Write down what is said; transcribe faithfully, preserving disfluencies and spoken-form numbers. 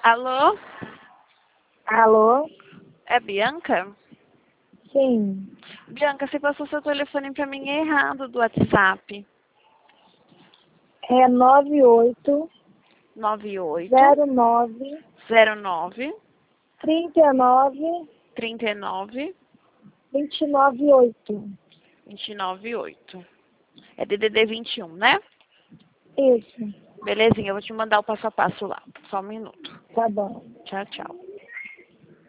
Alô? Alô? É Bianca? Sim. Bianca, você passou seu telefone pra mim errado do WhatsApp. É nove oito nove oito zero nove zero nove trinta e nove trinta e nove vinte e nove oito. vinte e nove oito. É D D D vinte e um, né? Isso. Belezinha, eu vou te mandar o passo a passo lá. Só um minuto. Tá bom. Tchau, tchau.